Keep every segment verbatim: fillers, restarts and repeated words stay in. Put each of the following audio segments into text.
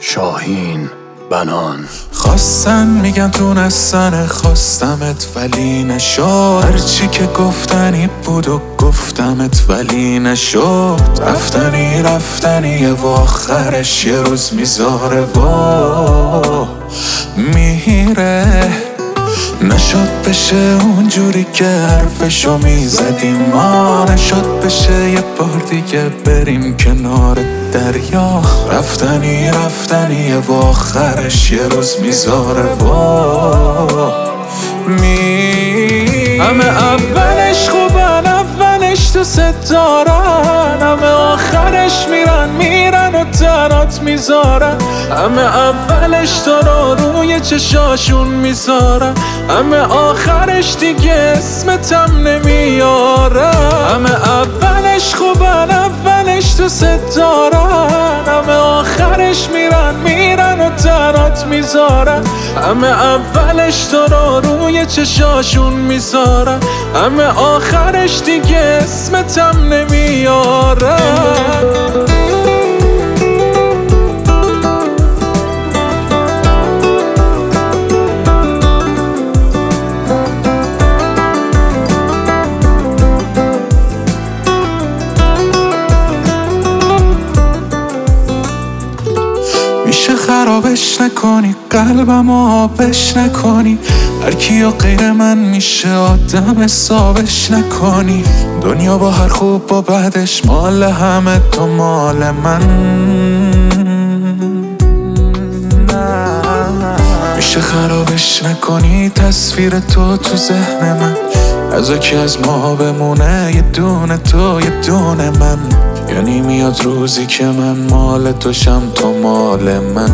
شاهین بنان. خواستن میگن تونستن خواستمت ولی نشد، هرچی که گفتنی بود و گفتمت ولی نشد. رفتنی رفتنی و آخرش یه روز میذاره و میره. نشد بشه اونجوری که حرفشو میزدیم ما، نشد بشه یه بار دیگه بریم کنار دریا. رفتنی رفتنی و آخرش یه روز میذاره و می همه اولش خوبن، اولش تو ستارن، همه آخرش میرن میرن و تنات میذارن. همه اولش تو رو روی چشاشون میذارن، همه آخرش دیگه اسمتم نمیارن. همه اولش خوبن، اولش تو ستارن، همه آخرش میرن میرن و تنات میذارن. همه اولش تو رو روی چشاشون میذارن، همه آخرش دیگه اسمتم نمیارن. میشه خرابش نکنی، قلبم آبش نکنی، هر کیو غیر من میشه آدم حسابش نکنی. دنیا با هر خوب با بدش مال همه تو مال من. میشه خرابش نکنی تصویر تو تو ذهن من، از کی از ما بمونه یه دونه تو یه دونه من. یعنی میاد روزی که من مال توشم تو مال من.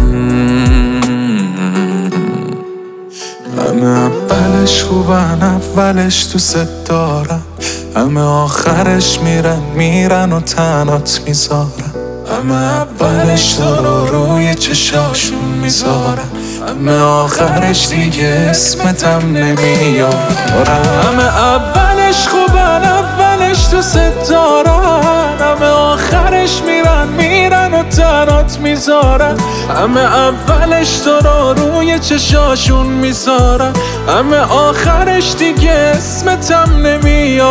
همه اولش خوبن، اولش تو ست دارن، همه آخرش میرن میرن و تنات میذارن. همه اولش تو رو روی چشاشون میذارن، همه آخرش دیگه اسمتم نمیارن. همه اولش خوبن، اولش تو ست دارن، همه آخرش میرن میرن و تنات میذارن. همه اولش تو رو روی چشاشون میذارن، همه آخرش دیگه اسمتم نمیارن.